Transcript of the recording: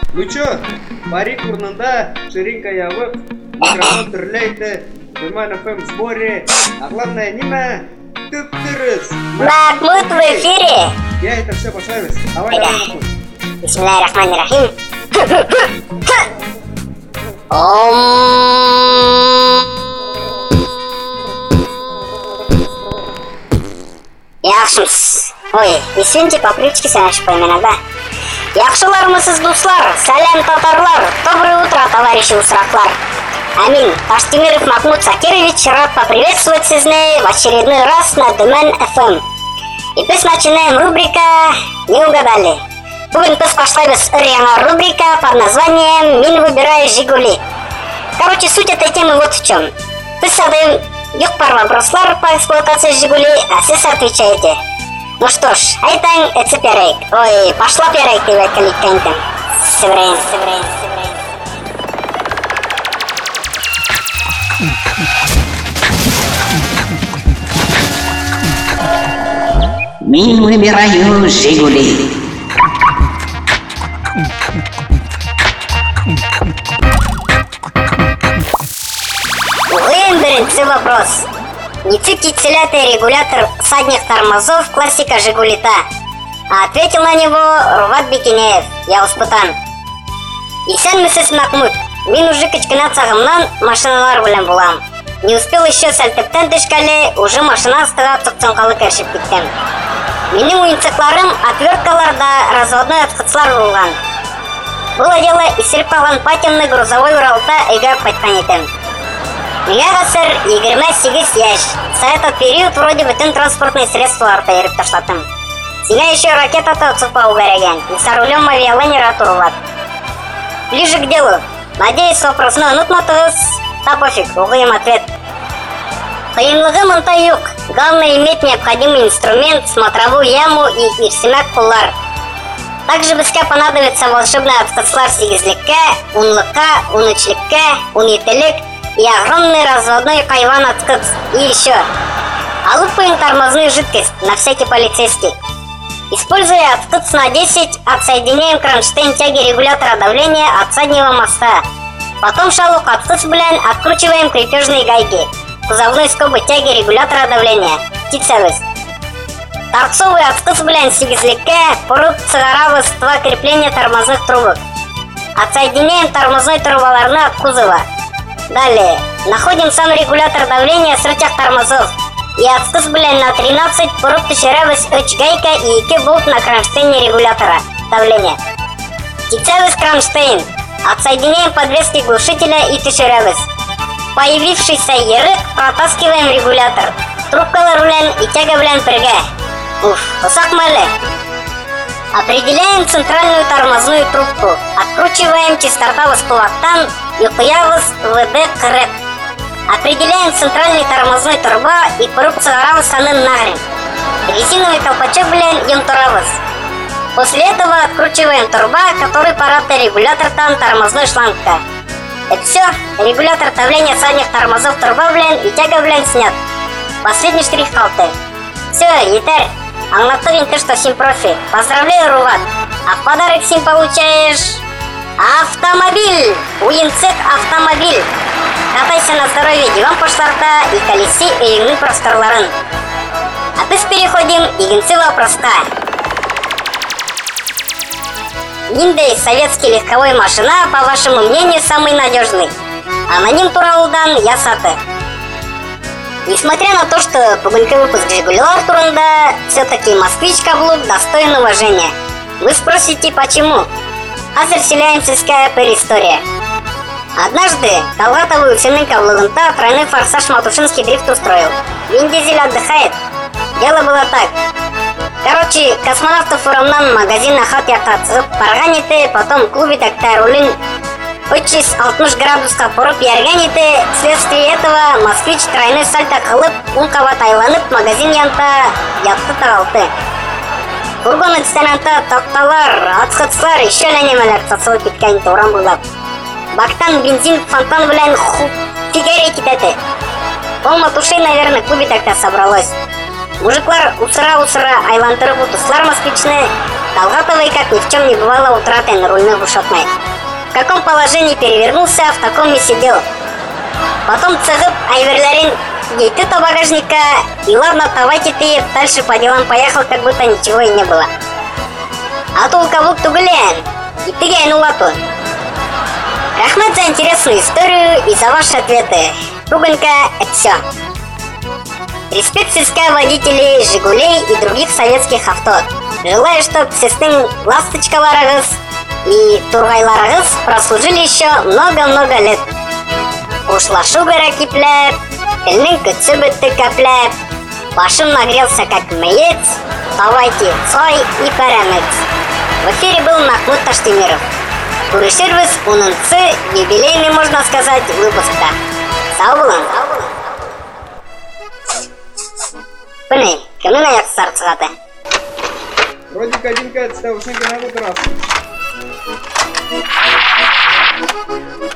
Ну чё, парик урнында, ширинка ябык, микрофон түрлейді, Думан ФМ в сборе, а главное нима, Түп-Түріс. Махмуд в эфире. Я это все башлаймыз. Давай, Махмуд. Бисмиллахиррахманиррахим. Yaxshimisiz. Ой, извините, по привычке сами ошибаем иногда. Yaxshilarmisiz do'stlar, салям татарлар, доброе утро, товарищи усраклар. Амин. Таштемиров Махмуд Сакирович, рад поприветствовать сізні в очередной раз на Думан ФМ. И біз начинаем рубрика «Не угадали». Бүгін біз башлаймыз жаңа рубрика под названием «Мен выбираю Жигули». Короче, суть этой темы вот в чем. Біз задаем юк-пар вопрослар по эксплуатации Жигули, а сіз отвечаете. Ну что ж, айтаң эцеперейк. Ой, пошла перейк тебе каликкентем. Севрейн. Мен выбираю Жигули. Бірінші вопрос. Не цепителятый регулятор задних тормозов классика Жигулита? А ответил на него Руват Бекенеев, я успытан. Исәнмесез Махмуд, мен уже кичкенә сагымнан машиналар белән булам. Не успел еще сәлтептән төшкәле, уже машина астыга токтанкалы кершеп киттем. Минем уенчыкларым отверткаларда разводной откыцлар булган. Было дело исереп калган патентный грузовой Уралта өйгә кайткан идем. Миңа хәзер 28 яшь. За этот период вроде бөтен транспортный средстволарда йөреп ташлаттым. Сиңа еще ракетата отсыпау кирәк. Не за рулем авиалайнера турулат. Ближе к делу. Надеюсь, вопросны онытмадыгыз. Да пофиг, укыйм ответ. Кыйынлыгы монда юк. Главное иметь необходимый инструмент, смотровую яму и ирсемәк куллар. Также безгә понадобится волшебный откыцлар 8-леккә, 10-лыкка, 13-леккә, 17-лек и огромный разводной кайван откыц. И еще. Алупаем тормозную жидкость на всякий полицейский. Используя откыц на 10, отсоединяем кронштейн тяги регулятора давления от заднего моста. Потом шалук откыц белән откручиваем крепежные гайки. Кузовной скобы тяги регулятора давления. Тицебез. Торцовый откыц белән 8-леккә порып чыгарабыз 2 крепления тормозных трубок. Отсоединяем тормозной трубаларны от кузова. Далее. Находим сам регулятор давления с рычаг тормозов. И откыс белән на 13 порып төшерәбез 3 гайка и 2 болт на кронштейне регулятора давления. Тицебез кронштейн. Отсоединяем подвески глушителя и төшерәбез. Появившийся ерык протаскиваем регулятор. Трубкалар белән и тяга белән бергә. Усак мәле. Определяем центральную тормозную трубку. Откручиваем чистартабыз кулактан и куябыз ВД-40. Определяем центральный тормозной турба и порып чыгарабыз анын нагрен. Резиновый колпачок белән йонтырабыз. После этого откручиваем турба, который парадный регулятордан тормозной шлангка. Это все. Регулятор давления задних тормозов турба белән и тяга белән снят. Последний штрих калты. Все, етер. Аңлаттык инде, что син профи. Поздравляю, Руват. А в подарок син получаешь автомобиль. Уинцек автомобиль. Катайся на здоровье диван-пошларда и колеси өйүңнүн просторларын. А біз переходим икенче вопроска. Ниндей советский легковой машина, по вашему мнению, самый надежный? Аноним туралыдан ясаты. Несмотря на то, что бүгінгі выпуск Жигулилар турында, все-таки москвич каблук достоин уважения. Вы спросите, почему? Хазір селяем сельская предыстория. Однажды Талгатову Уфенный каблугында тройной форсаж Матушинский дрифт устроил. Вин Дизель отдыхает. Дело было так. Короче, космонавтов урамнан магазин хат якка цыгып барган иде, потом клубитакта рулин 360 градуска порып ярган иде. Вследствие этого москвич тройной сальто кылып, 10 кабат айланып магазин янында ятты тагалды. Фургон станта токталар, откыцлар, еще немелер сатылып кеткен иде урам буйлап. Бактан бензин фонтан белән фигере китәде. Пол Матушей, наверное, клубитакта собралось. Мужиклар усыра айландырып утыслар москвичны. Талгатовый, как ни в чем не бывало, утратой на рульных ушатмай. В каком положении перевернулся, в таком и сидел. Потом цегып айверлярин гейты то багажника, и ладно, давайте ты дальше по делам поехал, как будто ничего и не было. А то каблук тугулян, и ты гайнулату. Рахмат за интересную историю и за ваши ответы. Тугонька, это все. Респект сельская водителей «Жигулей» и других советских авто. Желаю, чтоб сестын ласточкаларыгыз и тургайларыгыз прослужили еще много-много лет. Ушлашу гора киплеп, телнин күтсі бітті кәплеп. Башым нагрелся как маец, давайте цой и парамец. В эфире был Махмуд Таштемиров. Күрешербіз 10-сы юбилейный, можно сказать, выпускта. Сау болын. Бұны, кімнің аяқ сарцығаты? Родик один кәт, ставышын кена бұтырасың.